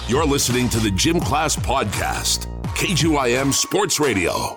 You're listening to the Gym Class Podcast, KGYM Sports Radio.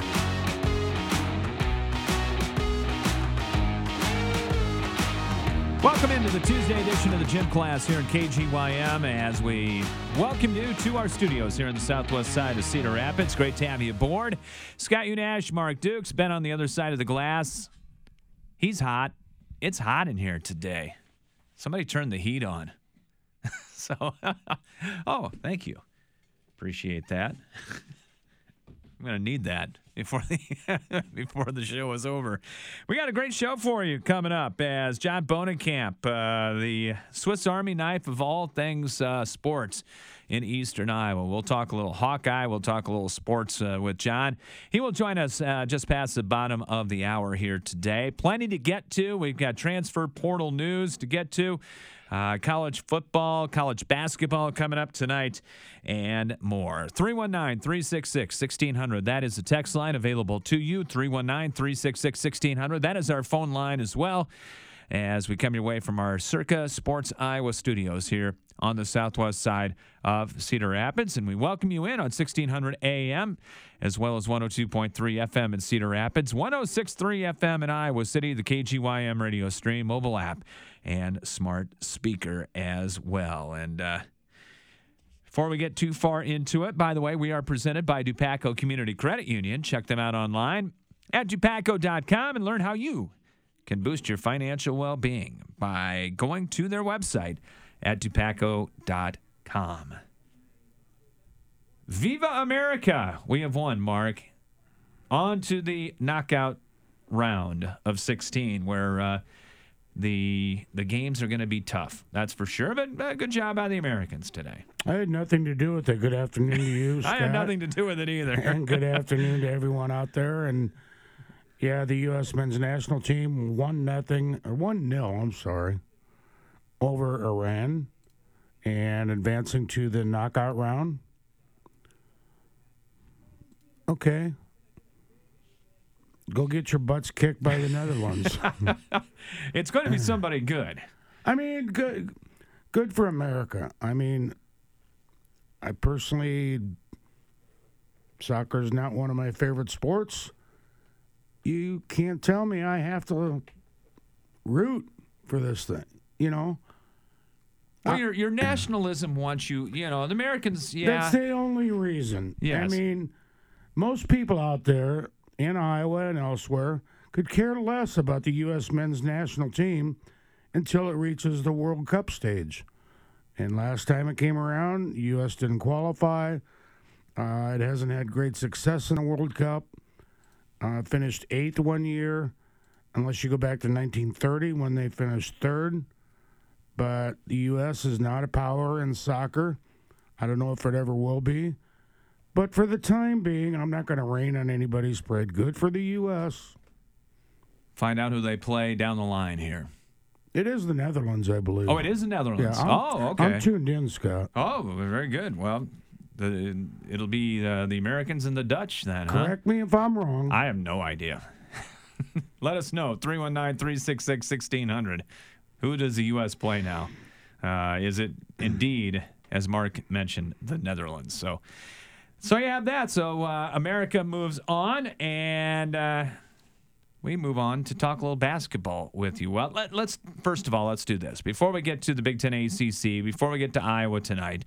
Welcome into the Tuesday edition of the Gym Class here in KGYM as we welcome you to our studios here on the southwest side of Cedar Rapids. Great to have you aboard. Scott Unash, Mark Dukes, Ben on the other side of the glass. He's hot. It's hot in here today. Somebody turned the heat on. So, oh, thank you. Appreciate that. I'm going to need that before the show is over. We got a great show for you coming up as John Bonenkamp, the Swiss Army knife of all things sports in Eastern Iowa. We'll talk a little Hawkeye. We'll talk a little sports with John. He will join us just past the bottom of the hour here today. Plenty to get to. We've got transfer portal news to get to. College football, college basketball coming up tonight, and more. 319-366-1600. That is the text line available to you. 319-366-1600. That is our phone line as well as we come your way from our Circa Sports Iowa studios here on the southwest side of Cedar Rapids. And we welcome you in on 1600 AM as well as 102.3 FM in Cedar Rapids, 106.3 FM in Iowa City, the KGYM radio stream, mobile app, and smart speaker as well. And before we get too far into it, by the way, we are presented by Dupaco Community Credit Union. Check them out online at dupaco.com and learn how you can boost your financial well-being by going to their website at dupaco.com. Viva America! We have won, Mark. On to the knockout round of 16, where the games are going to be tough. That's for sure, but good job by the Americans today. I had nothing to do with it. Good afternoon to you, Scott. I had nothing to do with it either. And good afternoon to everyone out there. And, yeah, the U.S. men's national team 1-0, over Iran and advancing to the knockout round. Okay. Go get your butts kicked by the Netherlands. It's going to be somebody good. I mean, good for America. I mean, I personally, soccer is not one of my favorite sports. You can't tell me I have to root for this thing, you know? Well, your nationalism wants you, the Americans, yeah. That's the only reason. Yes. I mean, most people out there in Iowa and elsewhere could care less about the U.S. men's national team until it reaches the World Cup stage. And last time it came around, the U.S. didn't qualify. It hasn't had great success in the World Cup. Finished 8th one year, unless you go back to 1930 when they finished 3rd. But the U.S. is not a power in soccer. I don't know if it ever will be. But for the time being, I'm not going to rain on anybody's parade. Good for the U.S. Find out who they play down the line here. It is the Netherlands, I believe. Oh, it is the Netherlands. Yeah, okay. I'm tuned in, Scott. Oh, very good. Well, it'll be the Americans and the Dutch then, huh? Correct me if I'm wrong. I have no idea. Let us know. 319-366-1600. Who does the U.S. play now? Is it indeed, as Mark mentioned, the Netherlands? So you have that. So America moves on, and we move on to talk a little basketball with you. Well, let's first of all, let's do this. Before we get to the Big Ten ACC, before we get to Iowa tonight,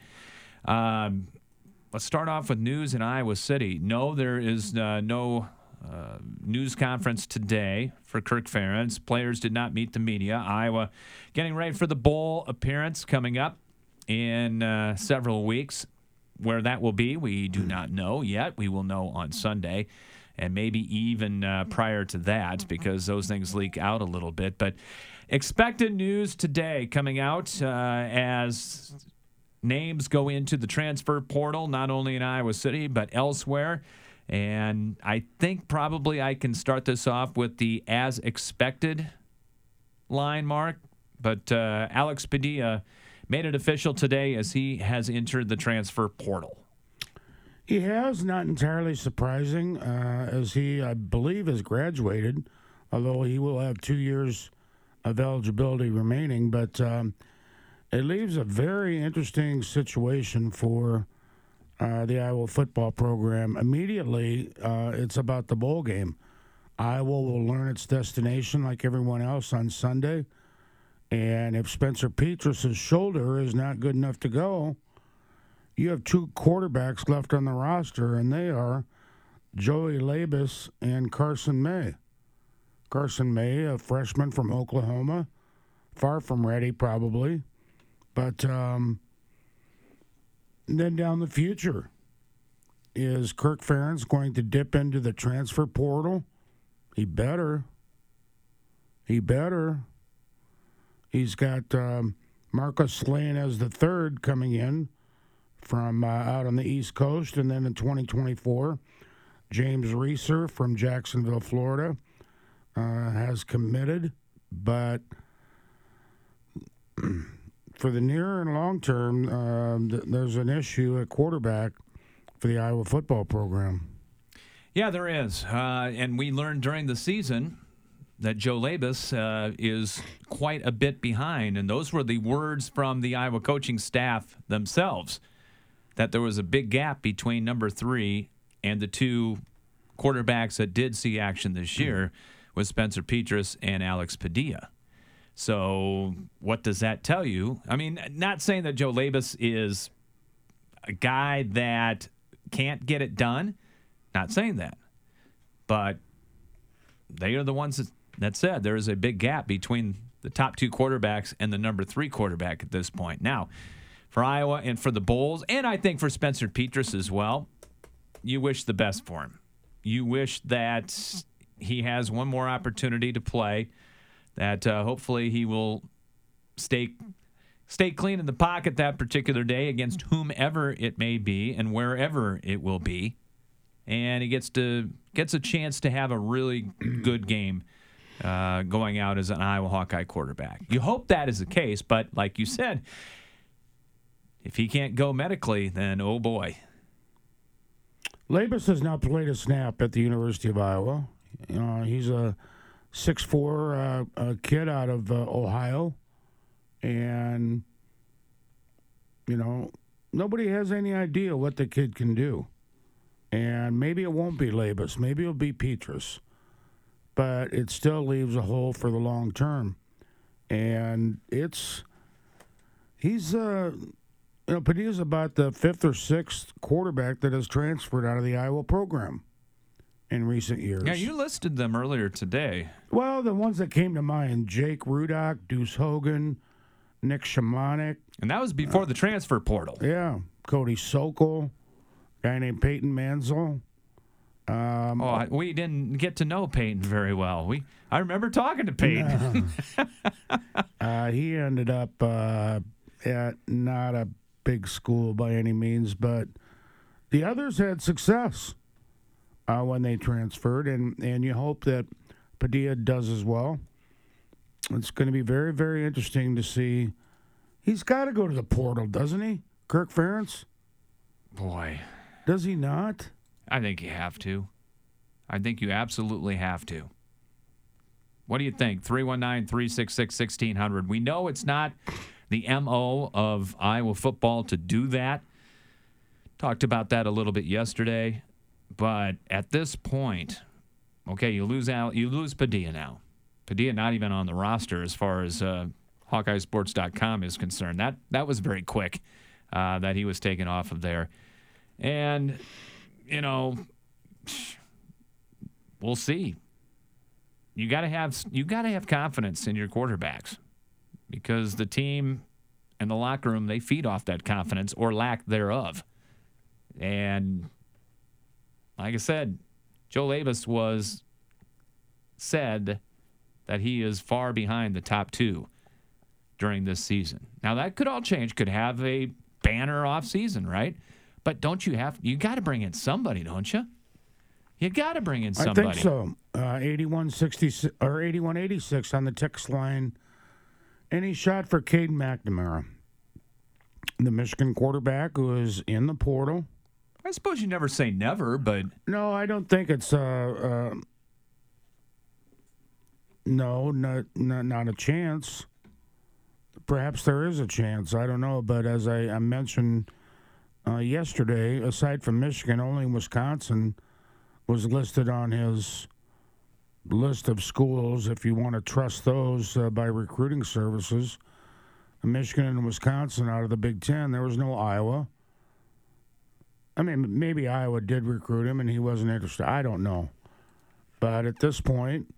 let's start off with news in Iowa City. No, there is no news conference today for Kirk Ferentz. Players did not meet the media. Iowa getting ready for the bowl appearance coming up in several weeks. Where that will be, we do not know yet. We will know on Sunday, and maybe even prior to that, because those things leak out a little bit. But expected news today coming out as names go into the transfer portal, not only in Iowa City, but elsewhere. And I think probably I can start this off with the as expected line, Mark. But Alex Padilla made it official today as he has entered the transfer portal. He has, not entirely surprising, as he, I believe, has graduated, although he will have 2 years of eligibility remaining. But it leaves a very interesting situation for the Iowa football program. Immediately, it's about the bowl game. Iowa will learn its destination like everyone else on Sunday. And if Spencer Petras' shoulder is not good enough to go, you have two quarterbacks left on the roster, and they are Joey Labus and Carson May. Carson May, a freshman from Oklahoma, far from ready probably. But then down the future, is Kirk Ferentz going to dip into the transfer portal? He better. He's got Marcus Lainez III coming in from out on the East Coast. And then in 2024, James Reeser from Jacksonville, Florida, has committed. But for the near and long term, there's an issue at quarterback for the Iowa football program. Yeah, there is. And we learned during the season that Joe Labus is quite a bit behind. And those were the words from the Iowa coaching staff themselves, that there was a big gap between number 3 and the two quarterbacks that did see action this year with Spencer Petras and Alex Padilla. So what does that tell you? I mean, not saying that Joe Labus is a guy that can't get it done. Not saying that. But they are the ones that said there is a big gap between the top two quarterbacks and the number 3 quarterback at this point. Now, for Iowa and for the Bulls, and I think for Spencer Petras as well, you wish the best for him. You wish that he has one more opportunity to play, that hopefully he will stay clean in the pocket that particular day against whomever it may be and wherever it will be. And he gets a chance to have a really good game going out as an Iowa Hawkeye quarterback. You hope that is the case, but like you said, if he can't go medically, then oh boy. Labus has not played a snap at the University of Iowa. He's a 6'4" kid out of Ohio, and nobody has any idea what the kid can do. And maybe it won't be Labus. Maybe it'll be Petras. But it still leaves a hole for the long term. And he's Padilla's about the 5th or 6th quarterback that has transferred out of the Iowa program in recent years. Yeah, you listed them earlier today. Well, the ones that came to mind, Jake Rudock, Deuce Hogan, Nick Shimonek. And that was before the transfer portal. Yeah, Cody Sokol. Guy named Peyton Mansell. We didn't get to know Peyton very well. I remember talking to Peyton. He ended up at not a big school by any means, but the others had success when they transferred, and you hope that Padilla does as well. It's going to be very, very interesting to see. He's got to go to the portal, doesn't he, Kirk Ferentz? Boy. Does he not? I think you have to. I think you absolutely have to. What do you think? 319-366-1600. We know it's not the MO of Iowa football to do that. Talked about that a little bit yesterday. But at this point, okay, you lose Padilla now. Padilla not even on the roster as far as HawkeyeSports.com is concerned. That was very quick that he was taken off of there. And, we'll see. You got to have confidence in your quarterbacks, because the team and the locker room, they feed off that confidence or lack thereof. And like I said, Joe Labus said that he is far behind the top 2 during this season. Now that could all change. Could have a banner off season, right? But you got to bring in somebody, don't you? You got to bring in somebody. I think so. 8166 or 8186 on the text line. Any shot for Caden McNamara, the Michigan quarterback who is in the portal? I suppose you never say never, but no, I don't think it's no, not a chance. perhaps there is a chance. I don't know. But as I mentioned yesterday, aside from Michigan, only Wisconsin was listed on his list of schools, if you want to trust those by recruiting services. Michigan and Wisconsin out of the Big Ten. There was no Iowa. I mean, maybe Iowa did recruit him and he wasn't interested. I don't know. But at this point,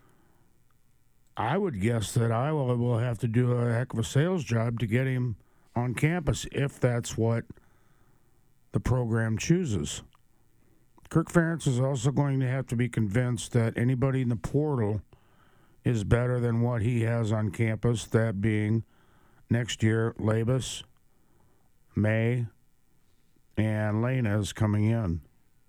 I would guess that Iowa will have to do a heck of a sales job to get him on campus if that's what the program chooses. Kirk Ferentz is also going to have to be convinced that anybody in the portal is better than what he has on campus, that being next year Labus, May, and Lena is coming in.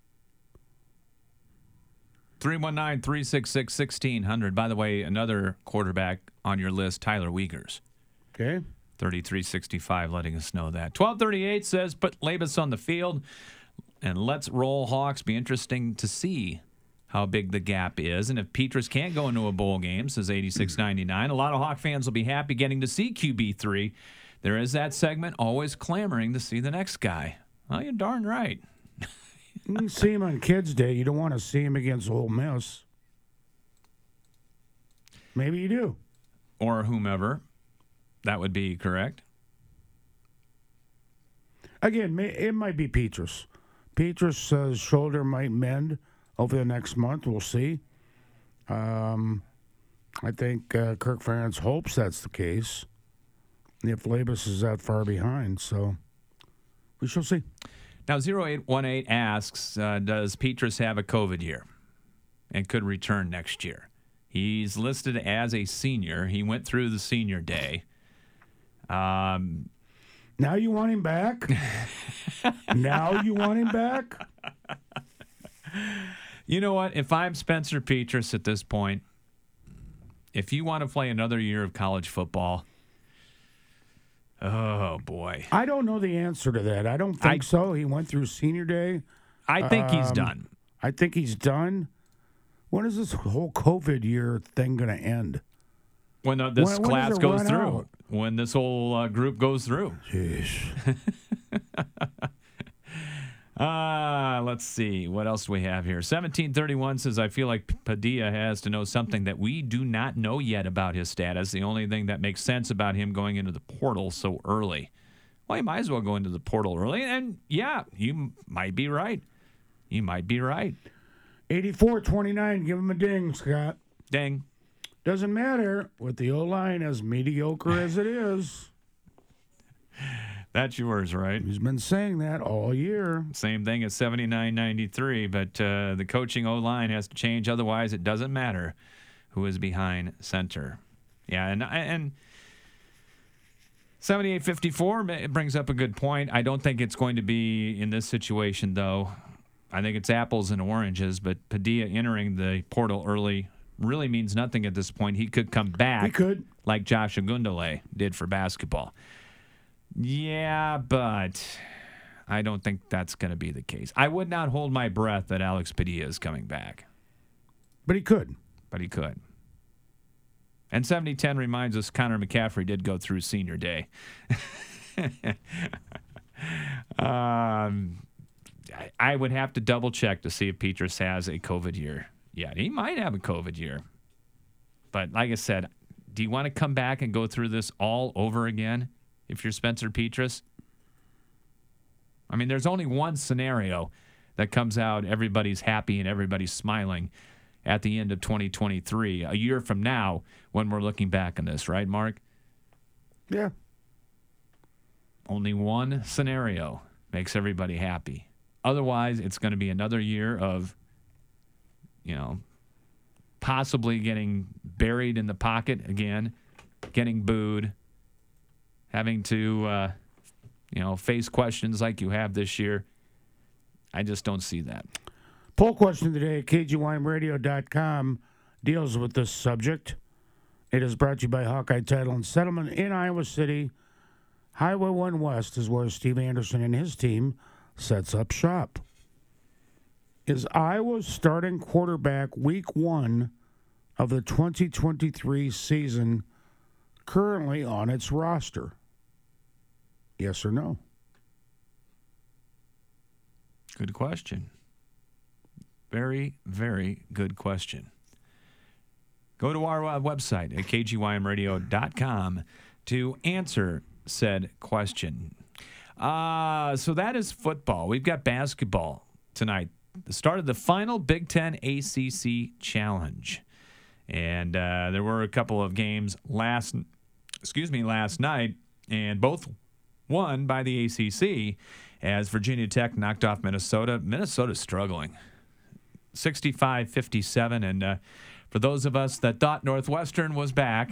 319-366-1600. By the way, another quarterback on your list, Tyler Wiegers. Okay. 3365 letting us know that. 1238 says, put Labus on the field and let's roll Hawks. Be interesting to see how big the gap is. And if Petrus can't go into a bowl game, says 8699, a lot of Hawk fans will be happy getting to see QB3. There is that segment always clamoring to see the next guy. Well, you're darn right. You can see him on Kids Day. You don't want to see him against Ole Miss. Maybe you do. Or whomever. That would be correct. Again, it might be Petrus. Petrus' shoulder might mend over the next month. We'll see. I think Kirk Ferentz hopes that's the case if Labus is that far behind. So we shall see. Now, 0818 asks, does Petrus have a COVID year and could return next year? He's listed as a senior. He went through the senior day. Now you want him back? Now you want him back? You know what? If I'm Spencer Petrus at this point, if you want to play another year of college football, oh, boy. I don't know the answer to that. I don't think so. He went through senior day. I think he's done. I think he's done. When is this whole COVID year thing going to end? When this class goes through. Out? When this whole group goes through. Jeez. Let's see. What else do we have here? 1731 says, I feel like Padilla has to know something that we do not know yet about his status. The only thing that makes sense about him going into the portal so early. Well, he might as well go into the portal early. And, yeah, you might be right. You might be right. 84-29. Give him a ding, Scott. Ding. Doesn't matter with the O-line as mediocre as it is. That's yours, right? He's been saying that all year. Same thing as 79-93, but the coaching O-line has to change. Otherwise, it doesn't matter who is behind center. Yeah, and 78-54 it brings up a good point. I don't think it's going to be in this situation, though. I think it's apples and oranges, but Padilla entering the portal early really means nothing at this point. He could come back. He could. Like Josh Ogundele did for basketball. Yeah, but I don't think that's going to be the case. I would not hold my breath that Alex Padilla is coming back. But he could. But he could. And 70-10 reminds us Connor McCaffrey did go through senior day. I would have to double check to see if Petrus has a COVID year. Yeah, he might have a COVID year. But like I said, do you want to come back and go through this all over again if you're Spencer Petrus? I mean, there's only one scenario that comes out, everybody's happy and everybody's smiling at the end of 2023, a year from now when we're looking back on this, right, Mark? Yeah. Only one scenario makes everybody happy. Otherwise, it's going to be another year of, possibly getting buried in the pocket again, getting booed, having to, face questions like you have this year. I just don't see that. Poll question today at KGYMradio.com deals with this subject. It is brought to you by Hawkeye Title and Settlement in Iowa City. Highway 1 West is where Steve Anderson and his team sets up shop. Is Iowa's starting quarterback week 1 of the 2023 season currently on its roster? Yes or no? Good question. Very, very good question. Go to our website at kgymradio.com to answer said question. So that is football. We've got basketball tonight. The start of the final Big Ten ACC Challenge. And there were a couple of games last night, and both won by the ACC as Virginia Tech knocked off Minnesota. Minnesota's struggling. 65-57, and for those of us that thought Northwestern was back,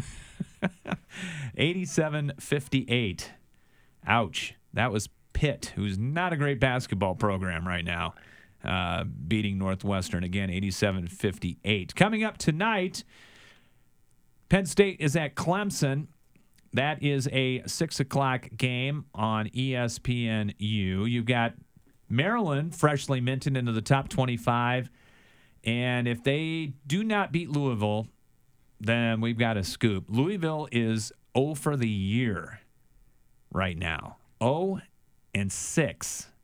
87-58. Ouch. That was Pitt, who's not a great basketball program right now, beating Northwestern again, 87-58. Coming up tonight, Penn State is at Clemson. That is a 6 o'clock game on ESPNU. You've got Maryland freshly minted into the top 25. And if they do not beat Louisville, then we've got a scoop. Louisville is 0 for the year right now. 0-6.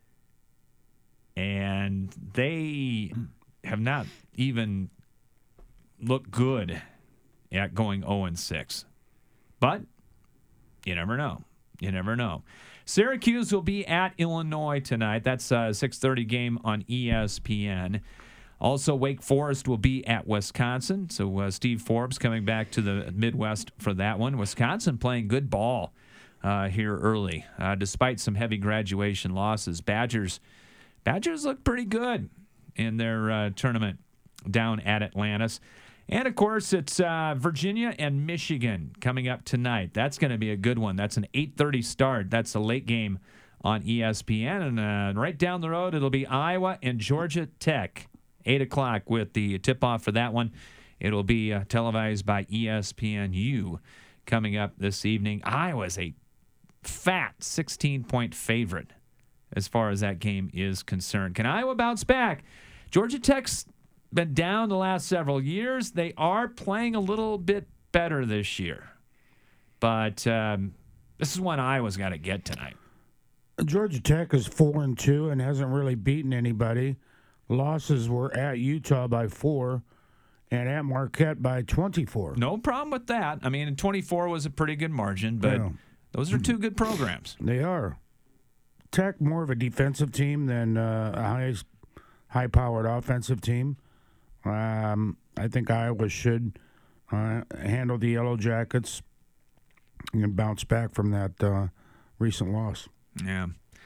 And they have not even looked good at going 0-6. But you never know. You never know. Syracuse will be at Illinois tonight. That's a 6:30 game on ESPN. Also, Wake Forest will be at Wisconsin. So Steve Forbes coming back to the Midwest for that one. Wisconsin playing good ball here early, despite some heavy graduation losses. Badgers look pretty good in their tournament down at Atlantis. And, of course, it's Virginia and Michigan coming up tonight. That's going to be a good one. That's an 8:30 start. That's a late game on ESPN. And right down the road, it'll be Iowa and Georgia Tech, 8 o'clock with the tip-off for that one. It'll be televised by ESPNU coming up this evening. Iowa's a fat 16-point favorite as far as that game is concerned. Can Iowa bounce back? Georgia Tech's been down the last several years. They are playing a little bit better this year. But this is one Iowa's got to get tonight. Georgia Tech is 4-2 and hasn't really beaten anybody. Losses were at Utah by 4 and at Marquette by 24. No problem with that. I mean, 24 was a pretty good margin, but those are two good programs. They are. Tech more of a defensive team than a high-powered offensive team. I think Iowa should handle the Yellow Jackets and bounce back from that recent loss. Yeah.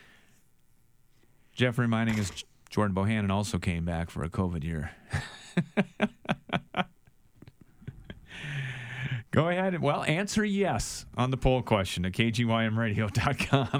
Jeff reminding us Jordan Bohannon also came back for a COVID year. Go ahead. Well, answer yes on the poll question at kgymradio.com.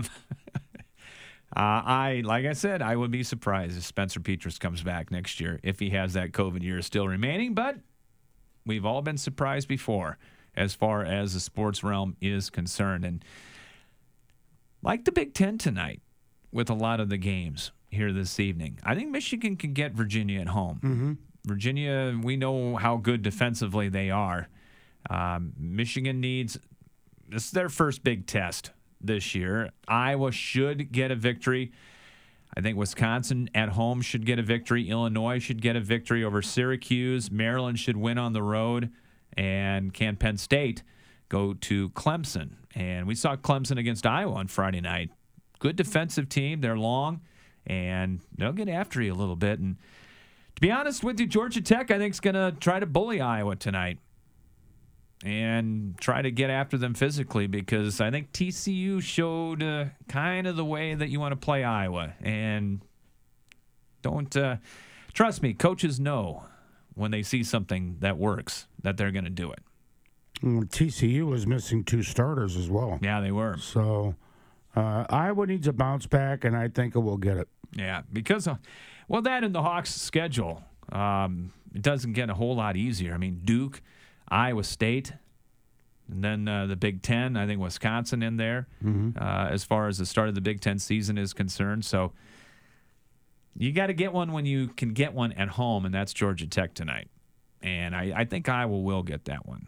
Like I said, I would be surprised if Spencer Petras comes back next year if he has that COVID year still remaining. But we've all been surprised before as far as the sports realm is concerned. And like the Big Ten tonight with a lot of the games here this evening, I think Michigan can get Virginia at home. Mm-hmm. Virginia, we know how good defensively they are. Michigan needs – this is their first big test this year. Iowa should get a victory. I think Wisconsin at home should get a victory. Illinois should get a victory over Syracuse. Maryland should win on the road. And can Penn State go to Clemson? And we saw Clemson against Iowa on Friday night. Good defensive team. They're long, and they'll get after you a little bit. And to be honest with you, Georgia Tech, I think, is going to try to bully Iowa tonight and try to get after them physically, because I think TCU showed kind of the way that you want to play Iowa. And don't trust me, coaches know when they see something that works that they're going to do it. TCU was missing 2 starters as well. Yeah, they were. So Iowa needs a bounce back, and I think it will get it. Yeah, because, well, that and the Hawks' schedule, it doesn't get a whole lot easier. I mean, Duke, Iowa State, and then the Big Ten. I think Wisconsin in there as far as the start of the Big Ten season is concerned. So you got to get one when you can get one at home, and that's Georgia Tech tonight. And I think Iowa will get that one.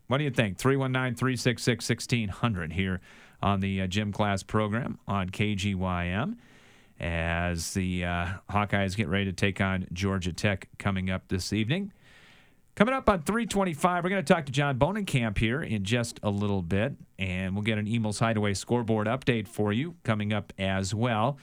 What do you think? 319-366-1600 here on the Gym Class program on KGYM as the Hawkeyes get ready to take on Georgia Tech coming up this evening. Coming up on 325, we're going to talk to John Bohnenkamp here in just a little bit, and we'll get an Emil's Hideaway scoreboard update for you coming up as well.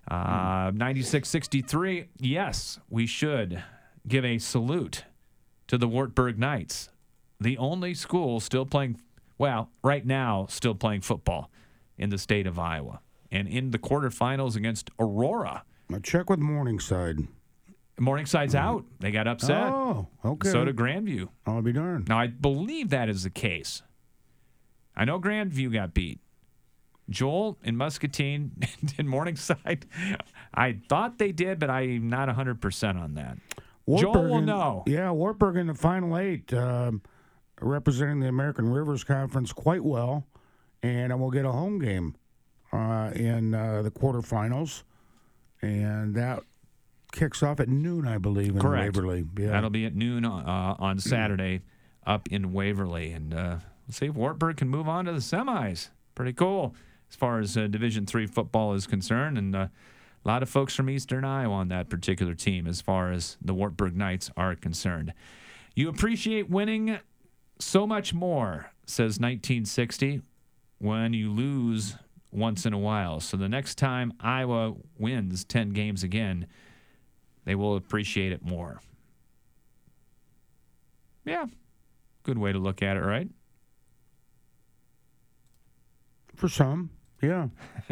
96-63, yes, we should give a salute to the Wartburg Knights, the only school still playing, well, right now still playing football in the state of Iowa, and in the quarterfinals against Aurora. Now check with Morningside. Morningside's out. They got upset. Oh, okay. So did Grandview. I'll be darned. Now, I believe that is the case. I know Grandview got beat. Joel in Muscatine and Morningside, I thought they did, but I'm not 100% on that. Joel will know. Yeah, Wartburg in the Final Eight, representing the American Rivers Conference quite well, and we'll get a home game in the quarterfinals, and that kicks off at noon, I believe, in Waverly. Yeah. That'll be at noon on Saturday up in Waverly. And we'll see if Wartburg can move on to the semis. Pretty cool as far as Division III football is concerned. And a lot of folks from Eastern Iowa on that particular team as far as the Wartburg Knights are concerned. You appreciate winning so much more, says 1960, when you lose once in a while. So the next time Iowa wins 10 games again, they will appreciate it more. Yeah. Good way to look at it, right? For some, yeah.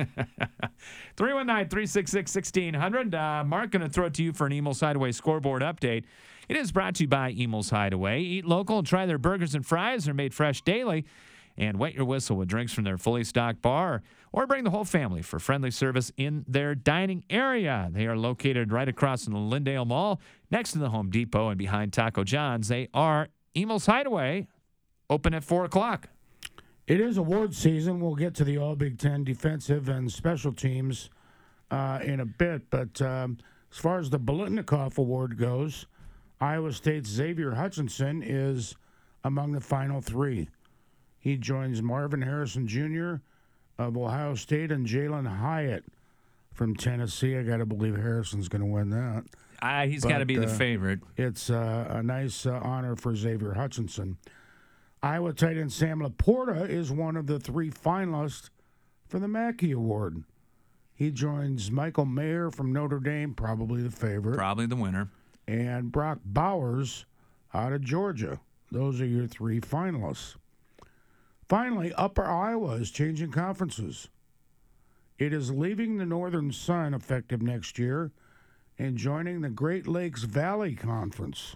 319-366-1600. Mark, going to throw it to you for an Emil's Hideaway scoreboard update. It is brought to you by Emil's Hideaway. Eat local and try their burgers and fries. They're made fresh daily. And wet your whistle with drinks from their fully stocked bar, or bring the whole family for friendly service in their dining area. They are located right across from the Lindale Mall, next to the Home Depot and behind Taco John's. They are Emil's Hideaway, open at 4 o'clock. It is award season. We'll get to the All-Big Ten defensive and special teams in a bit. But as far as the Bolitnikoff Award goes, Iowa State's Xavier Hutchinson is among the final three. He joins Marvin Harrison Jr. of Ohio State and Jalen Hyatt from Tennessee. I got to believe Harrison's going to win that. He's got to be the favorite. It's a nice honor for Xavier Hutchinson. Iowa tight end Sam Laporta is one of the three finalists for the Mackey Award. He joins Michael Mayer from Notre Dame, probably the favorite. Probably the winner. And Brock Bowers out of Georgia. Those are your three finalists. Finally, Upper Iowa is changing conferences. It is leaving the Northern Sun effective next year and joining the Great Lakes Valley Conference.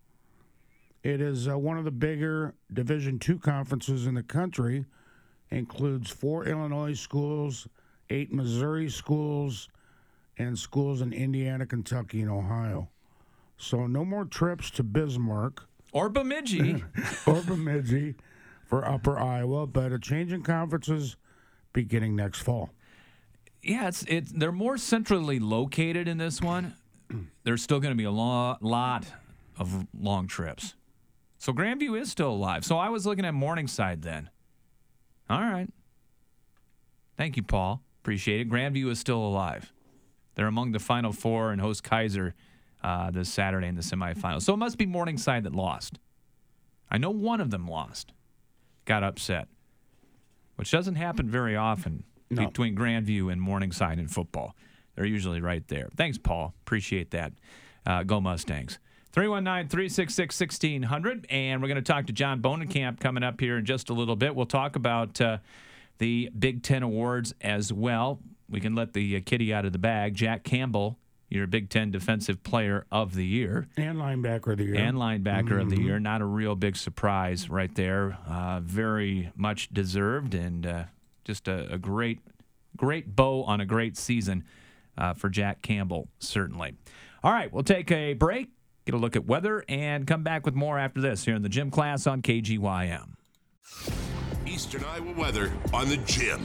It is one of the bigger Division II conferences in the country. Includes 4 Illinois schools, 8 Missouri schools, and schools in Indiana, Kentucky, and Ohio. So no more trips to Bismarck. Or Bemidji. Or Bemidji. For Upper Iowa, but a change in conferences beginning next fall. Yeah, they're more centrally located in this one. There's still going to be a lot of long trips. So Grandview is still alive. So I was looking at Morningside then. All right. Thank you, Paul. Appreciate it. Grandview is still alive. They're among the Final Four and host Kaiser this Saturday in the semifinals. So it must be Morningside that lost. I know one of them lost. Got upset, which doesn't happen very often between Grandview and Morningside in football. They're usually right there. Thanks, Paul. Appreciate that. Go Mustangs. 319-366-1600, and we're going to talk to John Bohnenkamp coming up here in just a little bit. We'll talk about the Big Ten awards as well. We can let the kitty out of the bag. Jack Campbell, your Big Ten Defensive Player of the Year. And Linebacker of the Year. And Linebacker of the Year. Not a real big surprise right there. Very much deserved, and just a great bow on a great season for Jack Campbell, certainly. All right, we'll take a break, get a look at weather, and come back with more after this here in the Gym Class on KGYM. Eastern Iowa weather on the Gym.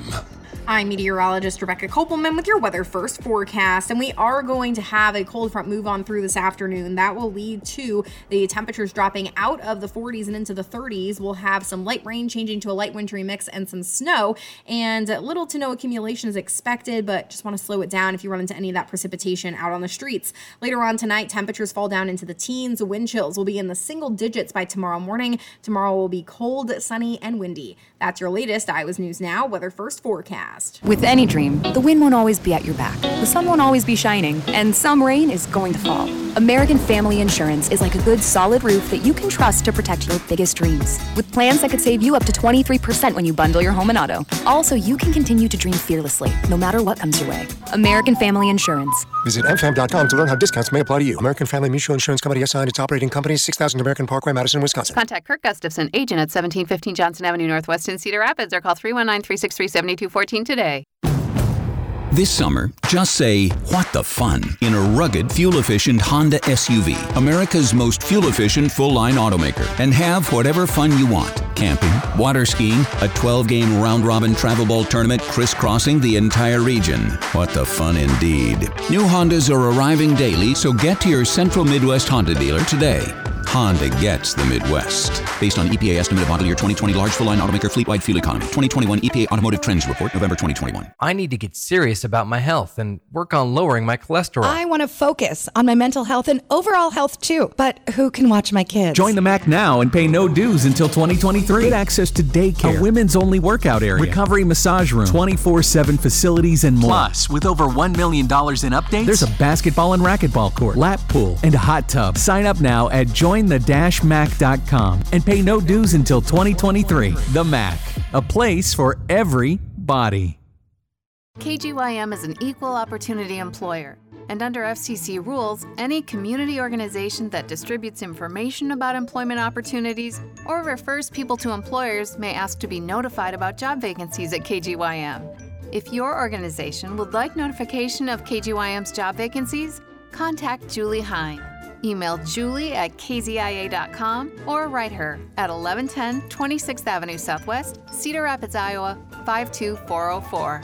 I'm meteorologist Rebecca Kopelman with your Weather First forecast, and we are going to have a cold front move on through this afternoon. That will lead to the temperatures dropping out of the 40s and into the 30s. We'll have some light rain changing to a light wintry mix and some snow, and little to no accumulation is expected, but just want to slow it down if you run into any of that precipitation out on the streets. Later on tonight, temperatures fall down into the teens. Wind chills will be in the single digits by tomorrow morning. Tomorrow will be cold, sunny, and windy. That's your latest Iowa's News Now Weather First forecast. With any dream, the wind won't always be at your back, the sun won't always be shining, and some rain is going to fall. American Family Insurance is like a good solid roof that you can trust to protect your biggest dreams. With plans that could save you up to 23% when you bundle your home and auto. Also, you can continue to dream fearlessly, no matter what comes your way. American Family Insurance. Visit mfam.com to learn how discounts may apply to you. American Family Mutual Insurance Company, SI, and its operating companies, 6000 American Parkway, Madison, Wisconsin. Contact Kirk Gustafson, agent at 1715 Johnson Avenue Northwest in Cedar Rapids, or call 319-363-7214 today. This summer, just say, what the fun, in a rugged, fuel-efficient Honda SUV, America's most fuel-efficient full-line automaker, and have whatever fun you want. Camping, water skiing, a 12-game round-robin travel ball tournament crisscrossing the entire region. What the fun indeed. New Hondas are arriving daily, so get to your Central Midwest Honda dealer today. Honda gets the Midwest. Based on EPA estimate of model year 2020 large full-line automaker fleet-wide fuel economy. 2021 EPA Automotive Trends Report, November 2021. I need to get serious about my health and work on lowering my cholesterol. I want to focus on my mental health and overall health too. But who can watch my kids? Join the MAC now and pay no dues until 2023. Get access to daycare, a women's-only workout area, recovery massage room, 24/7 facilities, and more. Plus, with over $1 million in updates, there's a basketball and racquetball court, lap pool, and a hot tub. Sign up now at jointhe-mac.com and pay no dues until 2023. The MAC, a place for everybody. KGYM is an equal opportunity employer, and under FCC rules, any community organization that distributes information about employment opportunities or refers people to employers may ask to be notified about job vacancies at KGYM. If your organization would like notification of KGYM's job vacancies, contact Julie Hine. Email Julie at kzia.com or write her at 1110 26th Avenue Southwest, Cedar Rapids, Iowa, 52404.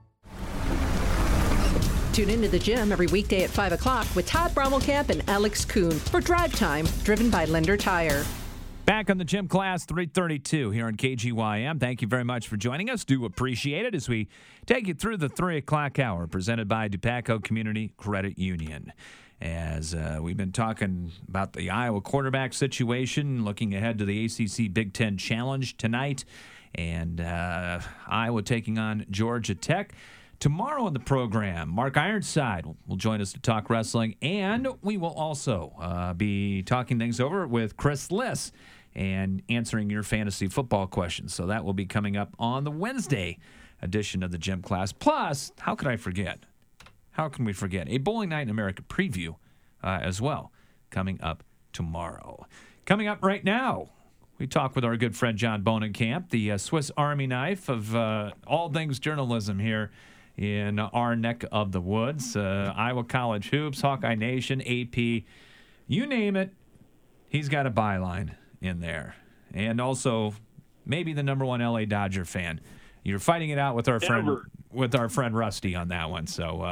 Tune into the gym every weekday at 5 o'clock with Todd Brommelkamp and Alex Kuhn for Drive Time, driven by Lender Tire. Back on the Gym Class 332 here on KGYM. Thank you very much for joining us. Do appreciate it as we take you through the 3 o'clock hour presented by Dupaco Community Credit Union. As we've been talking about the Iowa quarterback situation, looking ahead to the ACC Big Ten Challenge tonight, and Iowa taking on Georgia Tech. Tomorrow on the program, Mark Ironside will join us to talk wrestling, and we will also be talking things over with Chris Liss and answering your fantasy football questions. So that will be coming up on the Wednesday edition of the Gym Class. Plus, how could I forget? How can we forget? A Bowling Night in America preview as well coming up tomorrow. Coming up right now, we talk with our good friend John Bonenkamp, the Swiss Army knife of all things journalism here in our neck of the woods. Iowa College Hoops, Hawkeye Nation, AP, you name it, he's got a byline in there. And also maybe the number one LA Dodger fan. You're fighting it out with our friend Rusty on that one. So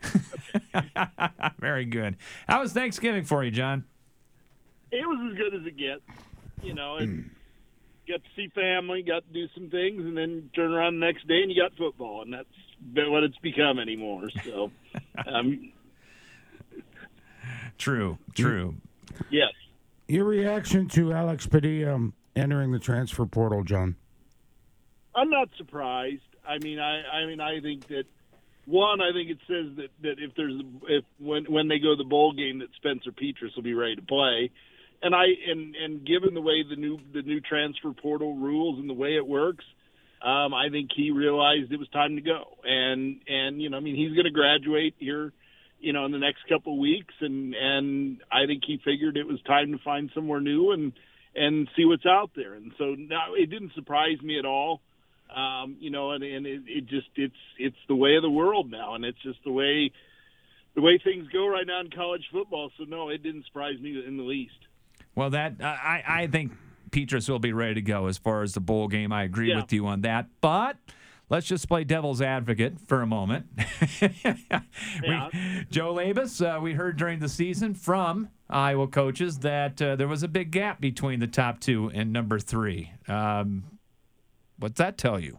very good. How was Thanksgiving for you, John? It was as good as it gets. You know, got to see family, got to do some things, and then turn around the next day and you got football, and that's what it's become anymore. So, True. Yes. Your reaction to Alex Padilla entering the transfer portal, John? I'm not surprised. I mean, I think that I think it says that if when they go to the bowl game, that Spencer Petras will be ready to play, and given the way the new transfer portal rules and the way it works, I think he realized it was time to go, and you know, I mean, he's going to graduate here, you know, in the next couple of weeks, and I think he figured it was time to find somewhere new and see what's out there, and so now it didn't surprise me at all. You know, and it's the way of the world now, and it's just the way things go right now in college football. So no, it didn't surprise me in the least. Well, I think Petras will be ready to go as far as the bowl game. I agree with you on that. But let's just play devil's advocate for a moment. Joe Labus, we heard during the season from Iowa coaches that there was a big gap between the top 2 and number 3. What's that tell you?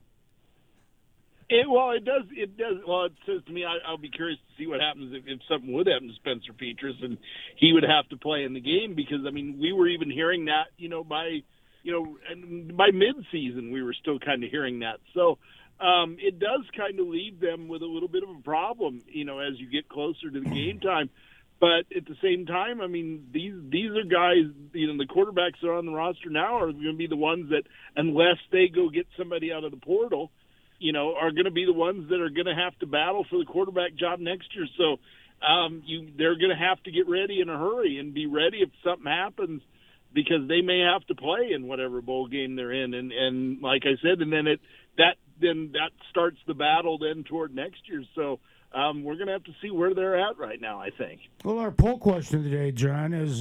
It does. Well, it says to me, I'll be curious to see what happens if something would happen to Spencer Petras and he would have to play in the game, because I mean, we were even hearing that, by mid-season we were still kind of hearing that. So it does kind of leave them with a little bit of a problem, as you get closer to the game time. But at the same time, I mean, these are guys, the quarterbacks that are on the roster now are going to be the ones that, unless they go get somebody out of the portal, are going to be the ones that are going to have to battle for the quarterback job next year. So they're going to have to get ready in a hurry and be ready if something happens, because they may have to play in whatever bowl game they're in. And like I said, and then that starts the battle then toward next year. So we're going to have to see where they're at right now, I think. Well, our poll question today, John, is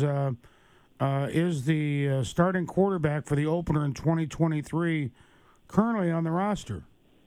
the starting quarterback for the opener in 2023 currently on the roster?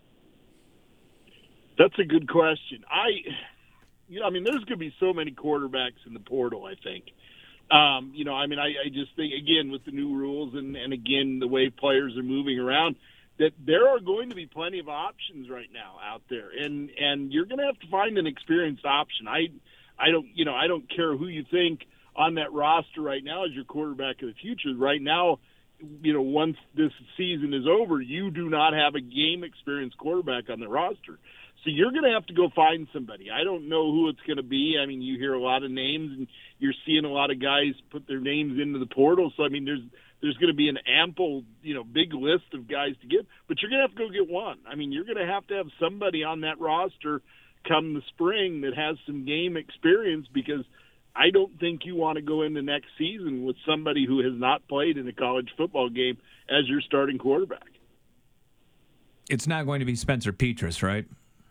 That's a good question. There's going to be so many quarterbacks in the portal, I think. I just think, again, with the new rules and again, the way players are moving around, that there are going to be plenty of options right now out there. And you're going to have to find an experienced option. I don't care who you think on that roster right now as your quarterback of the future. Right now, once this season is over, you do not have a game experienced quarterback on the roster. So you're going to have to go find somebody. I don't know who it's going to be. I mean, you hear a lot of names, and you're seeing a lot of guys put their names into the portal. So, I mean, there's going to be an ample, big list of guys to get. But you're going to have to go get one. I mean, you're going to have somebody on that roster come the spring that has some game experience, because I don't think you want to go into next season with somebody who has not played in a college football game as your starting quarterback. It's not going to be Spencer Petras, right?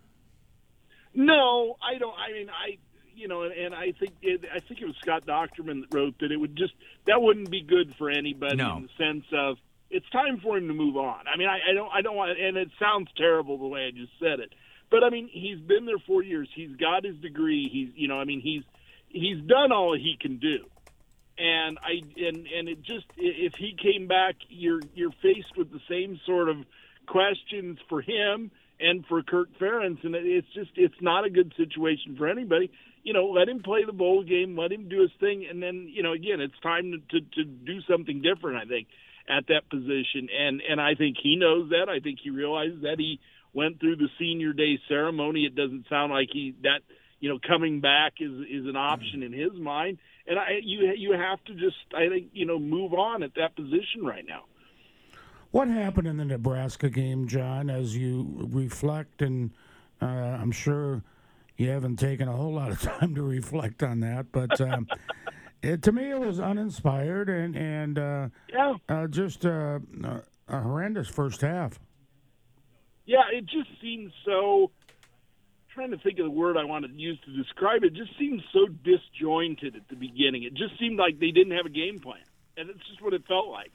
No, I don't. I mean, and I think it was Scott Docterman that wrote that that wouldn't be good for anybody in the sense of it's time for him to move on. I mean, I don't want, and it sounds terrible the way I just said it, but I mean, he's been there 4 years. He's got his degree. He's done all he can do, and it just, if he came back, you're faced with the same sort of questions for him and for Kirk Ferentz, and it's not a good situation for anybody. Let him play the bowl game, let him do his thing, and then, again, it's time to do something different, I think, at that position. And I think he knows that. I think he realizes that. He went through the senior day ceremony. It doesn't sound like coming back is an option in his mind. And you have to just, I think, move on at that position right now. What happened in the Nebraska game, John, as you reflect, and I'm sure you haven't taken a whole lot of time to reflect on that, but to me it was uninspired and just a horrendous first half. Yeah, it just seems so, trying to think of the word I want to use to describe it, just seemed so disjointed at the beginning. It just seemed like they didn't have a game plan, and it's just what it felt like.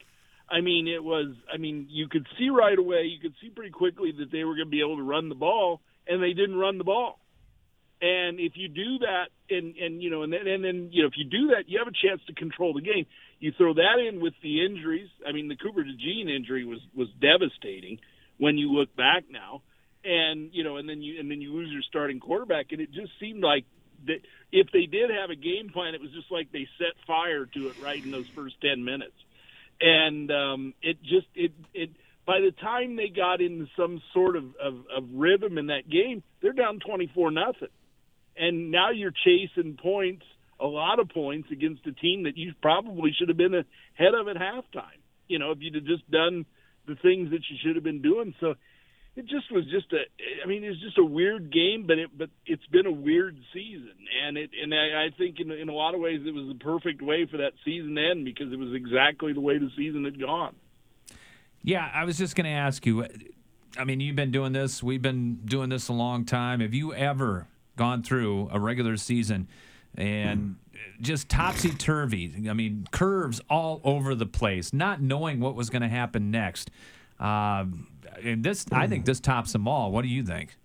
You could see right away, you could see pretty quickly that they were going to be able to run the ball, and they didn't run the ball. And if you do that, and then if you do that, you have a chance to control the game. You throw that in with the injuries. I mean, the Cooper DeJean injury was devastating when you look back now, and then you lose your starting quarterback, and it just seemed like that if they did have a game plan, it was just like they set fire to it right in those first 10 minutes. And by the time they got into some sort of rhythm in that game, they're down 24-0. And now you're chasing points, a lot of points, against a team that you probably should have been ahead of at halftime. If you'd have just done the things that you should have been doing. So it just was it's just a weird game, but it's been a weird season. And I think in a lot of ways it was the perfect way for that season to end, because it was exactly the way the season had gone. Yeah, I was just going to ask you, I mean, you've been doing this, we've been doing this a long time. Have you ever gone through a regular season and just topsy-turvy, I mean, curves all over the place, not knowing what was going to happen next? And I think this tops them all. What do you think?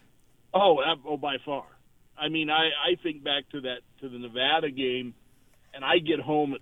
Oh, by far. I mean, I think back to the Nevada game, and I get home at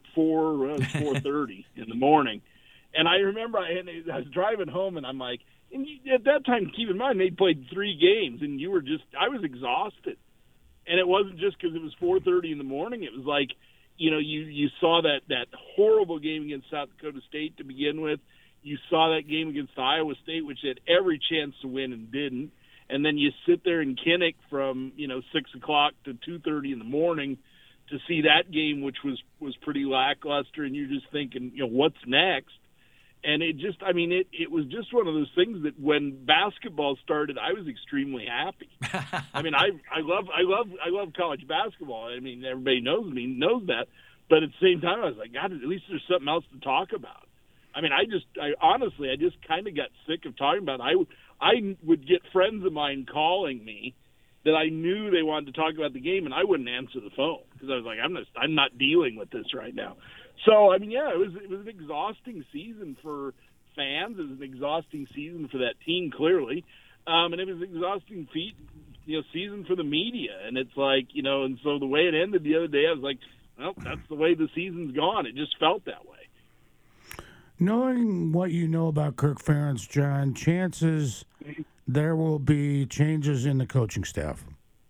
4:30 in the morning, and I remember I was driving home, and I'm like, and at that time, keep in mind they played 3 games, and I was exhausted, and it wasn't just because it was 4:30 in the morning. It was like, you saw that horrible game against South Dakota State to begin with. You saw that game against Iowa State, which had every chance to win and didn't. And then you sit there in Kinnick from 6 o'clock to 2:30 in the morning to see that game, which was pretty lackluster, and you're just thinking, what's next? And it was just one of those things that when basketball started, I was extremely happy. I mean, I love college basketball. I mean, everybody knows that, but at the same time, I was like, God, at least there's something else to talk about. I mean, I honestly kind of got sick of talking about it. I would get friends of mine calling me that I knew they wanted to talk about the game, and I wouldn't answer the phone because I was like, I'm not dealing with this right now. So, I mean, yeah, it was an exhausting season for fans. It was an exhausting season for that team, clearly, and it was an exhausting season for the media. And it's like, and so the way it ended the other day, I was like, well, that's the way the season's gone. It just felt that way. Knowing what you know about Kirk Ferentz, John, chances there will be changes in the coaching staff.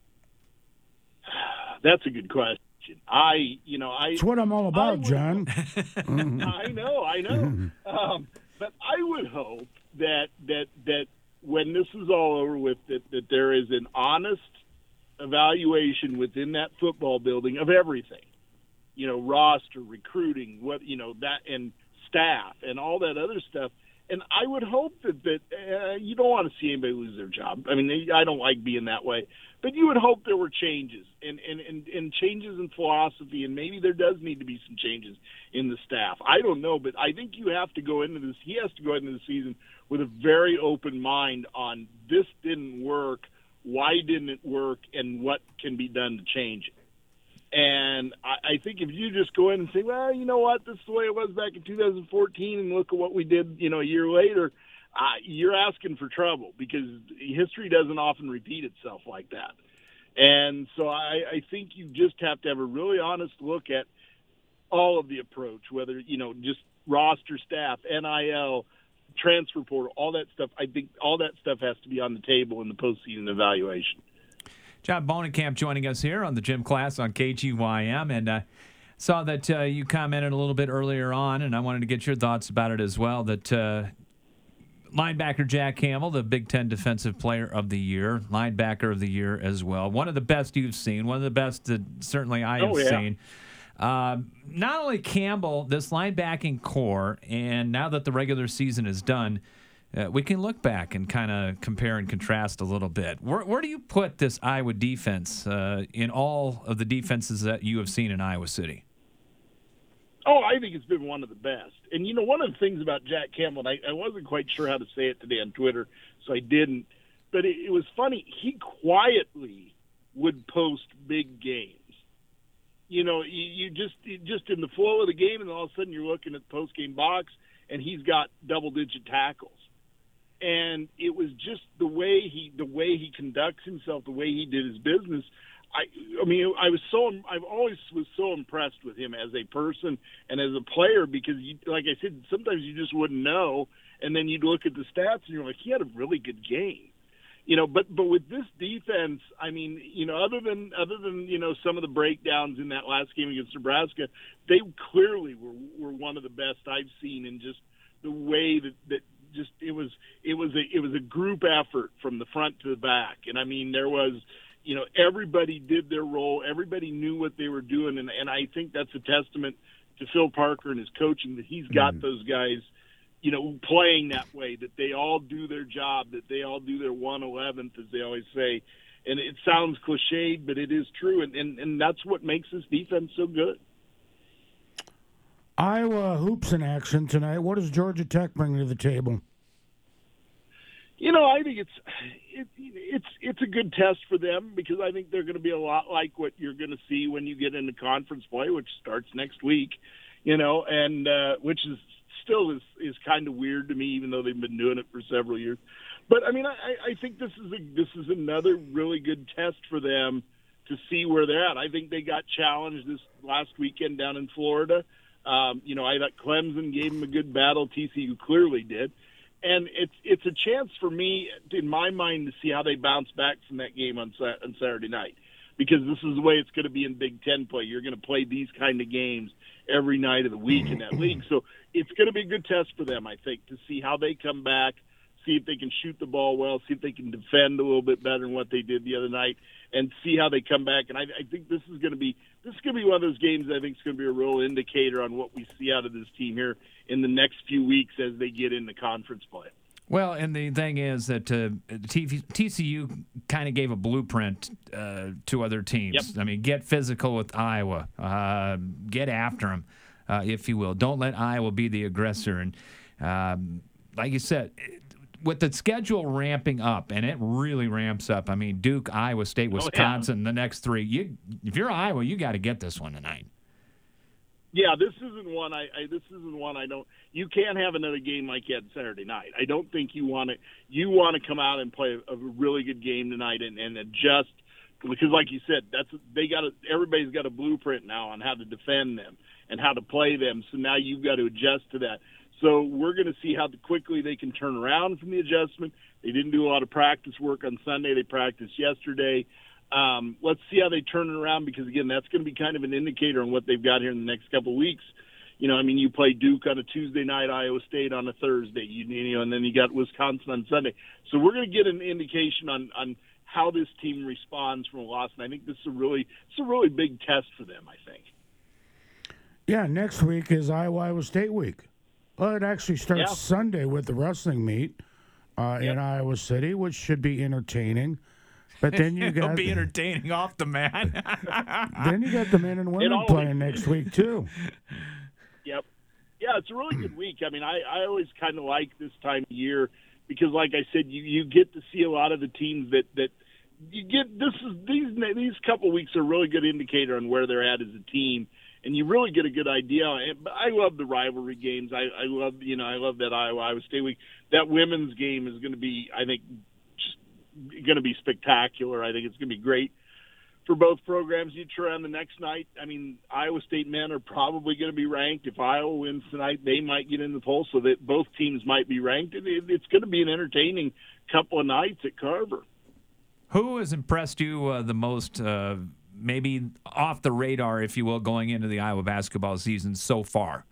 That's a good question. It's what I'm all about, John. I know. But I would hope that when this is all over with, that there is an honest evaluation within that football building of everything. Roster, recruiting, and staff and all that other stuff. And I would hope that you don't want to see anybody lose their job. I mean, I don't like being that way. But you would hope there were changes and changes in philosophy, and maybe there does need to be some changes in the staff. I don't know, but I think you have to go into this. He has to go into the season with a very open mind on this didn't work, why didn't it work, and what can be done to change it. And I think if you just go in and say, well, you know what, this is the way it was back in 2014, and look at what we did, a year later, you're asking for trouble because history doesn't often repeat itself like that. And so I think you just have to have a really honest look at all of the approach, whether, just roster, staff, NIL, transfer portal, all that stuff. I think all that stuff has to be on the table in the postseason evaluation. John Bohnenkamp joining us here on the Gym Class on KGYM, and saw that you commented a little bit earlier on, and I wanted to get your thoughts about it as well, that linebacker Jack Campbell, the Big Ten Defensive Player of the Year, linebacker of the year as well, one of the best you've seen, one of the best that certainly I have seen. Not only Campbell, this linebacking core, and now that the regular season is done, we can look back and kind of compare and contrast a little bit. Where do you put this Iowa defense in all of the defenses that you have seen in Iowa City? Oh, I think it's been one of the best. And, one of the things about Jack Campbell, and I wasn't quite sure how to say it today on Twitter, so I didn't, but it was funny. He quietly would post big games. You just in the flow of the game, and all of a sudden you're looking at the post-game box, and he's got double-digit tackles. And it was just the way he conducts himself, the way he did his business. I've always was so impressed with him as a person and as a player because, like I said, sometimes you just wouldn't know, and then you'd look at the stats and you're like, he had a really good game, But with this defense, other than some of the breakdowns in that last game against Nebraska, they clearly were one of the best I've seen in just the way that. Just it was a group effort from the front to the back, and there was, everybody did their role, everybody knew what they were doing, and I think that's a testament to Phil Parker and his coaching that he's got those guys, playing that way, that they all do their job, that they all do their 1/11th, as they always say, and it sounds cliched, but it is true, and that's what makes this defense so good. Iowa hoops in action tonight. What does Georgia Tech bring to the table? I think it's a good test for them because I think they're going to be a lot like what you're going to see when you get into conference play, which starts next week. And which is still is kind of weird to me, even though they've been doing it for several years. But I mean, I think this is another really good test for them to see where they're at. I think they got challenged this last weekend down in Florida. I thought Clemson gave them a good battle. TCU clearly did. And it's a chance for me, in my mind, to see how they bounce back from that game on Saturday night. Because this is the way it's going to be in Big Ten play. You're going to play these kind of games every night of the week in that league. So it's going to be a good test for them, I think, to see how they come back, see if they can shoot the ball well, see if they can defend a little bit better than what they did the other night, and see how they come back. And I think this is going to be one of those games that I think is going to be a real indicator on what we see out of this team here in the next few weeks as they get into conference play. Well, and the thing is that TCU kind of gave a blueprint to other teams. Yep. I mean, get physical with Iowa. Get after them, if you will. Don't let Iowa be the aggressor. And like you said, with the schedule ramping up, and it really ramps up. I mean, Duke, Iowa State, Wisconsin, the next three. If you're Iowa, you got to get this one tonight. Yeah, this isn't one. I don't. You can't have another game like you had Saturday night. I don't think you want to. You want to come out and play a really good game tonight and adjust, because, like you said, everybody's got a blueprint now on how to defend them and how to play them. So now you've got to adjust to that. So we're going to see how quickly they can turn around from the adjustment. They didn't do a lot of practice work on Sunday. They practiced yesterday. Let's see how they turn it around, because, again, that's going to be kind of an indicator on what they've got here in the next couple of weeks. You play Duke on a Tuesday night, Iowa State on a Thursday, and then you got Wisconsin on Sunday. So we're going to get an indication on how this team responds from a loss, and I think this is a really big test for them, I think. Yeah, next week is Iowa State week. Well, it actually starts Sunday with the wrestling meet in Iowa City, which should be entertaining. But then you got it'll be entertaining off the mat. Then you got the men and women playing next week too. Yep. Yeah, it's a really good week. I mean, I always kind of like this time of year because, like I said, you get to see a lot of the teams that you get. These couple of weeks are a really good indicator on where they're at as a team, and you really get a good idea. But I love the rivalry games. I love that Iowa State week. That women's game is going to be, I think, going to be spectacular. I think it's going to be great for both programs. You turn around the next night. I mean, Iowa State men are probably going to be ranked. If Iowa wins tonight, they might get in the poll, so that both teams might be ranked. It's going to be an entertaining couple of nights at Carver. Who has impressed you the most, maybe off the radar, if you will, going into the Iowa basketball season so far?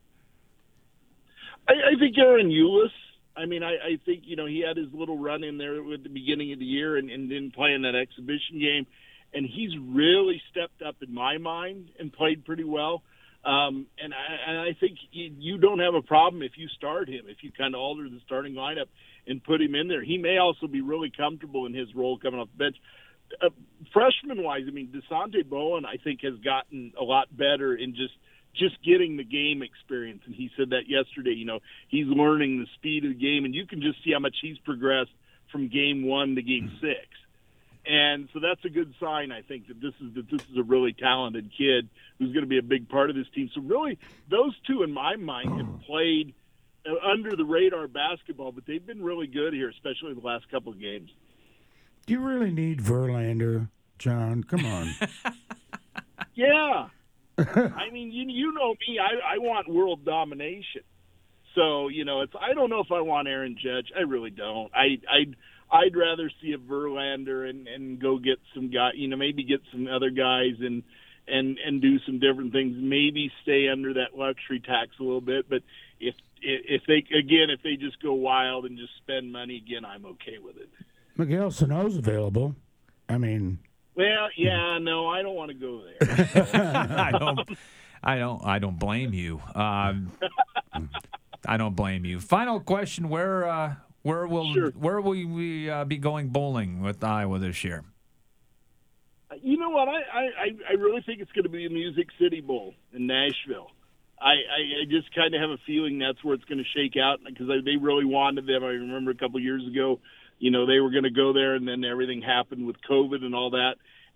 I think Aaron Eulis. I mean, I think, he had his little run in there at the beginning of the year and didn't play in that exhibition game. And he's really stepped up in my mind and played pretty well. And I think you don't have a problem if you start him, if you kind of alter the starting lineup and put him in there. He may also be really comfortable in his role coming off the bench. Freshman-wise, I mean, DeSante Bowen, I think, has gotten a lot better in just getting the game experience. And he said that yesterday, he's learning the speed of the game, and you can just see how much he's progressed from game 1 to game 6. And so that's a good sign, I think, that this is a really talented kid who's going to be a big part of this team. So really, those two, in my mind, have played under the radar basketball, but they've been really good here, especially the last couple of games. Do you really need Verlander, John? Come on. Yeah. I mean, you know me. I want world domination. So, I don't know if I want Aaron Judge. I really don't. I'd rather see a Verlander and go get some guy, maybe get some other guys and do some different things. Maybe stay under that luxury tax a little bit. But if they just go wild and just spend money again, I'm okay with it. Miguel Sano's available. I mean. Well, yeah, no, I don't want to go there. I don't blame you. I don't blame you. Final question: Where will we be going bowling with Iowa this year? You know what? I really think it's going to be a Music City Bowl in Nashville. I just kind of have a feeling that's where it's going to shake out because they really wanted them. I remember a couple of years ago, they were going to go there, and then everything happened with COVID and all that.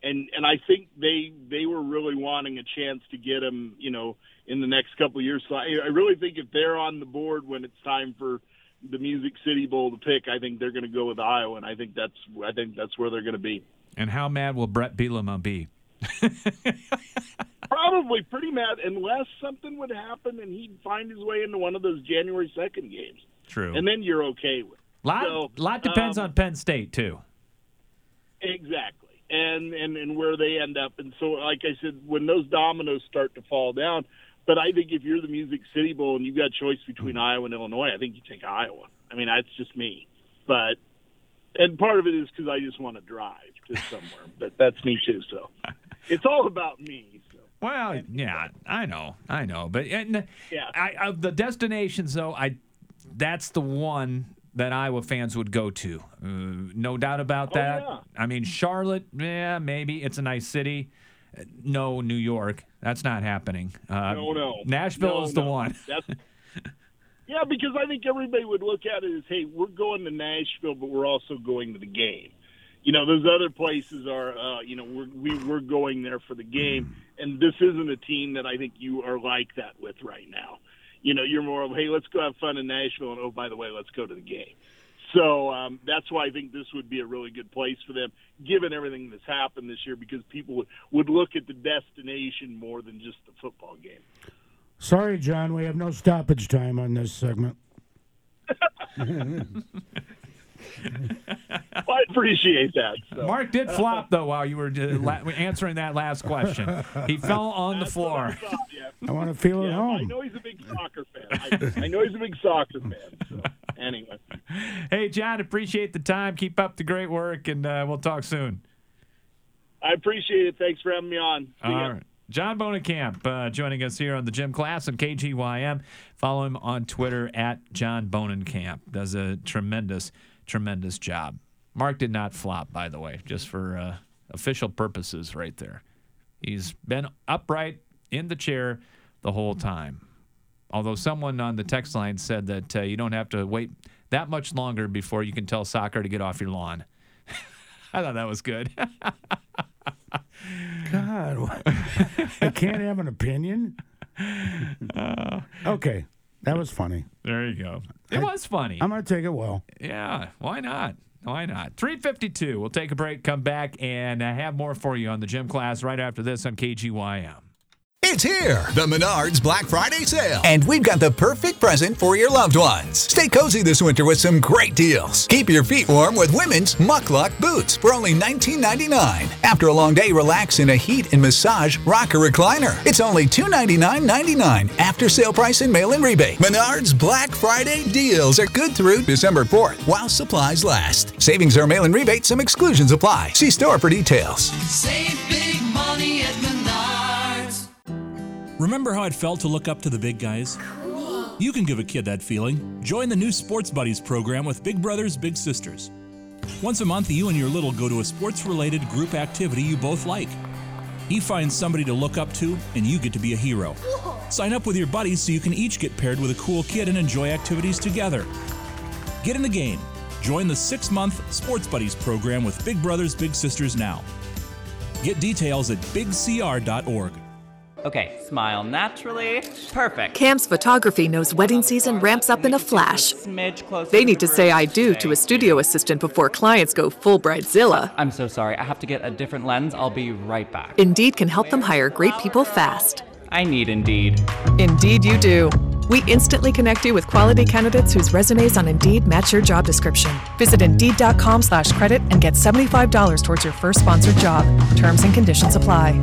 And I think they were really wanting a chance to get him, in the next couple of years. So I really think if they're on the board when it's time for the Music City Bowl to pick, I think they're going to go with Iowa, and I think that's where they're going to be. And how mad will Brett Bielema be? Probably pretty mad, unless something would happen and he'd find his way into one of those January 2nd games. True. And then you're okay with it. Lot depends on Penn State, too. Exactly. And where they end up. And so, like I said, when those dominoes start to fall down, but I think if you're the Music City Bowl and you've got choice between Iowa and Illinois, I think you take Iowa. I mean, that's just me. And part of it is because I just want to drive to somewhere. But that's me, too. So it's all about me. So. Well, yeah, I know. But of the destinations, though, that's the one that Iowa fans would go to. No doubt about that. Yeah. I mean, Charlotte, maybe. It's a nice city. No, New York. That's not happening. No. Nashville is the one. Yeah, because I think everybody would look at it as, hey, we're going to Nashville, but we're also going to the game. Those other places are, we're going there for the game, and this isn't a team that I think you are like that with right now. You're more of, hey, let's go have fun in Nashville, and, oh, by the way, let's go to the game. So that's why I think this would be a really good place for them, given everything that's happened this year, because people would look at the destination more than just the football game. Sorry, John, we have no stoppage time on this segment. Well, I appreciate that. So. Mark did flop, though, while you were answering that last question. He fell on the floor. I want to feel at home. I know he's a big soccer fan. I know he's a big soccer fan. So, anyway. Hey, John, appreciate the time. Keep up the great work, and we'll talk soon. I appreciate it. Thanks for having me on. See ya. All right. John Bohnenkamp joining us here on the Gym Class on KGYM. Follow him on Twitter at John Bohnenkamp. Does a tremendous job. Mark did not flop, by the way, just for official purposes right there. He's been upright in the chair the whole time. Although someone on the text line said that you don't have to wait that much longer before you can tell soccer to get off your lawn. I thought that was good. God, I can't have an opinion? Okay, that was funny. There you go. It was funny. I'm going to take it well. Yeah, why not? 3:52. We'll take a break, come back, and have more for you on the Gym Class right after this on KGYM. It's here, the Menards Black Friday sale. And we've got the perfect present for your loved ones. Stay cozy this winter with some great deals. Keep your feet warm with women's Muckluck boots for only $19.99. After a long day, relax in a heat and massage rocker recliner. It's only $299.99 after sale price and mail-in rebate. Menards Black Friday deals are good through December 4th while supplies last. Savings or mail-in rebate, some exclusions apply. See store for details. Save big money at Menards. Remember how it felt to look up to the big guys? Cool. You can give a kid that feeling. Join the new Sports Buddies program with Big Brothers Big Sisters. Once a month, you and your little go to a sports-related group activity you both like. He finds somebody to look up to, and you get to be a hero. Cool. Sign up with your buddies so you can each get paired with a cool kid and enjoy activities together. Get in the game. Join the 6-month Sports Buddies program with Big Brothers Big Sisters now. Get details at bigcr.org. Okay, smile naturally. Perfect. Cam's Photography knows wedding season ramps up in a flash. They need to say I do to a studio assistant before clients go full bridezilla. I'm so sorry. I have to get a different lens. I'll be right back. Indeed can help them hire great people fast. I need Indeed. Indeed you do. We instantly connect you with quality candidates whose resumes on Indeed match your job description. Visit Indeed.com/credit and get $75 towards your first sponsored job. Terms and conditions apply.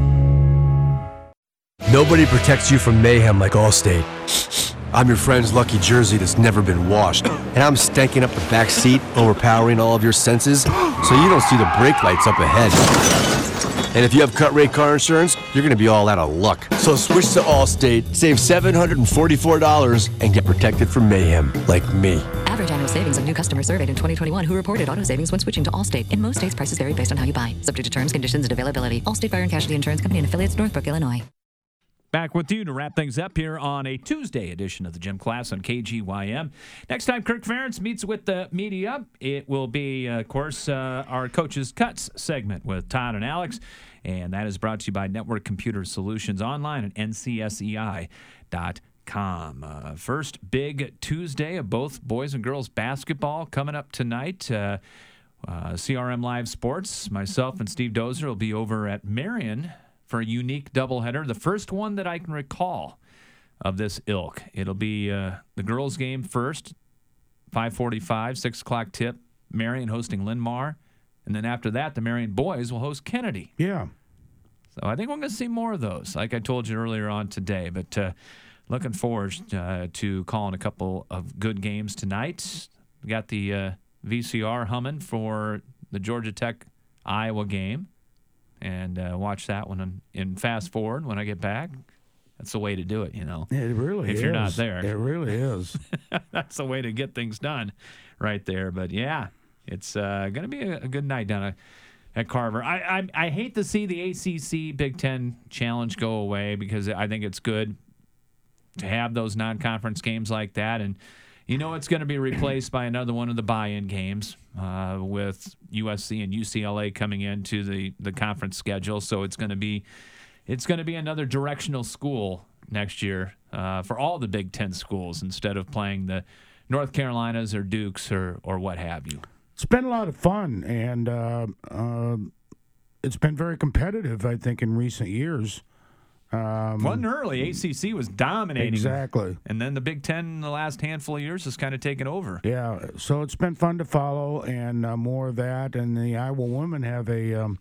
Nobody protects you from mayhem like Allstate. I'm your friend's lucky jersey that's never been washed, and I'm stanking up the back seat, overpowering all of your senses, so you don't see the brake lights up ahead. And if you have cut rate car insurance, you're going to be all out of luck. So switch to Allstate, save $744, and get protected from mayhem like me. Average annual savings of new customers surveyed in 2021 who reported auto savings when switching to Allstate. In most states, prices vary based on how you buy. Subject to terms, conditions, and availability. Allstate Fire and Casualty Insurance Company and affiliates, Northbrook, Illinois. Back with you to wrap things up here on a Tuesday edition of the Gym Class on KGYM. Next time Kirk Ferentz meets with the media, it will be, of course, our Coach's Cuts segment with Todd and Alex. And that is brought to you by Network Computer Solutions online at ncsei.com. First big Tuesday of both boys and girls basketball coming up tonight. CRM Live Sports, myself and Steve Dozer will be over at Marion for a unique doubleheader, the first one that I can recall of this ilk. It'll be the girls' game first, 5:45, 6 o'clock tip, Marion hosting Linn-Mar. And then after that, the Marion boys will host Kennedy. Yeah. So I think we're going to see more of those, like I told you earlier on today. But looking forward to calling a couple of good games tonight. We got the VCR humming for the Georgia Tech-Iowa game. And watch that one in fast forward when I get back. That's the way to do it, you know. It really is. If you're not there. It really is. That's the way to get things done right there. But, yeah, it's going to be a good night down at Carver. I hate to see the ACC Big Ten Challenge go away because I think it's good to have those non-conference games like that. And, you know, it's going to be replaced by another one of the buy-in games with USC and UCLA coming into the conference schedule. So it's going to be another directional school next year for all the Big Ten schools instead of playing the North Carolinas or Dukes or what have you. It's been a lot of fun, and it's been very competitive, I think, in recent years. Wasn't early. ACC was dominating. Exactly. And then the Big Ten in the last handful of years has kind of taken over. Yeah, so it's been fun to follow, and more of that. And the Iowa women have an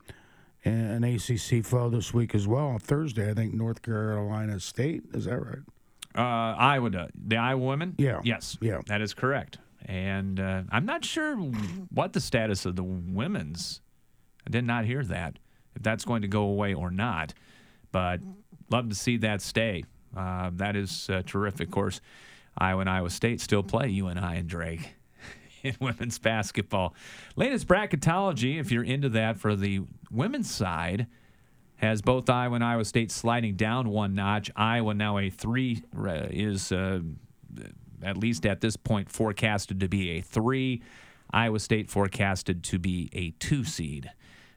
ACC flow this week as well. On Thursday, I think North Carolina State. Is that right? Iowa, the Iowa women? Yeah. Yes. Yeah. That is correct. And I'm not sure what the status of the women's. I did not hear that, if that's going to go away or not. But love to see that stay. That is terrific. Of course, Iowa and Iowa State still play UNI and Drake in women's basketball. Latest bracketology, if you're into that for the women's side, has both Iowa and Iowa State sliding down one notch. Iowa now a 3 is, at least at this point, forecasted to be a 3. Iowa State forecasted to be a 2 seed.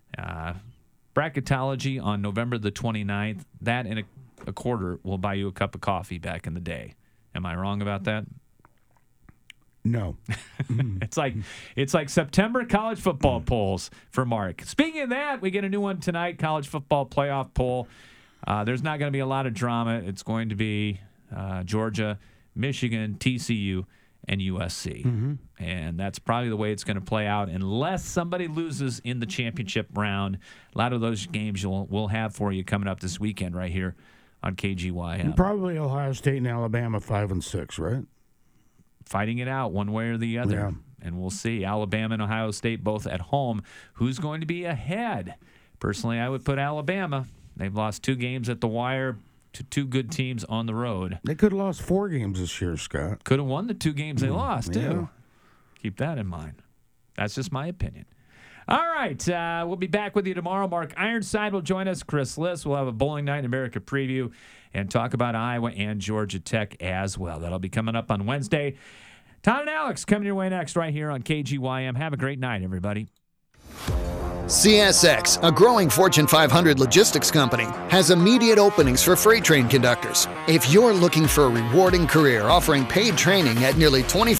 Bracketology on November the 29th. That in a quarter will buy you a cup of coffee back in the day. Am I wrong about that? No. It's like September college football polls for Mark. Speaking of that, we get a new one tonight, college football playoff poll. There's not going to be a lot of drama. It's going to be Georgia, Michigan, TCU, and USC. Mm-hmm. And that's probably the way it's going to play out unless somebody loses in the championship round. A lot of those games we'll have for you coming up this weekend right here on KGYM. And probably Ohio State and Alabama 5 and 6, right? Fighting it out one way or the other. Yeah. And we'll see. Alabama and Ohio State both at home. Who's going to be ahead? Personally, I would put Alabama. They've lost 2 games at the wire to 2 good teams on the road. They could have lost 4 games this year, Scott. Could have won the 2 games they lost, too. Keep that in mind. That's just my opinion. All right. We'll be back with you tomorrow. Mark Ironside will join us. Chris Liss will have a Bowling Night in America preview and talk about Iowa and Georgia Tech as well. That'll be coming up on Wednesday. Todd and Alex coming your way next right here on KGYM. Have a great night, everybody. CSX, a growing Fortune 500 logistics company, has immediate openings for freight train conductors. If you're looking for a rewarding career offering paid training at nearly 25